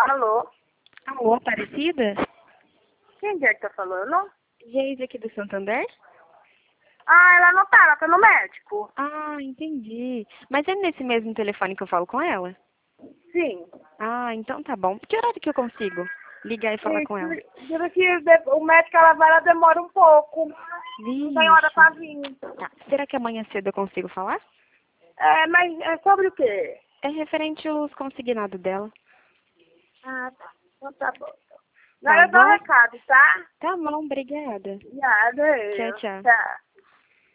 Alô? Alô, Aparecida? Quem é que tá falando? Geise aqui do Santander? Ah, ela não tá, ela tá no médico. Ah, entendi. Mas é nesse mesmo telefone que eu falo com ela? Sim. Ah, então tá bom. Que horário que eu consigo ligar e falar com ela? Diz que o médico ela demora um pouco. Não tem hora Vixe. pra vir. Tá. Será que amanhã cedo eu consigo falar? É, mas é sobre o quê? É referente aos consignados dela. Ah, tá. Então tá bom. Tá Agora eu dou um bom? recado, tá? Tá bom, obrigada. Obrigada. Tchau, tchau. Tchau.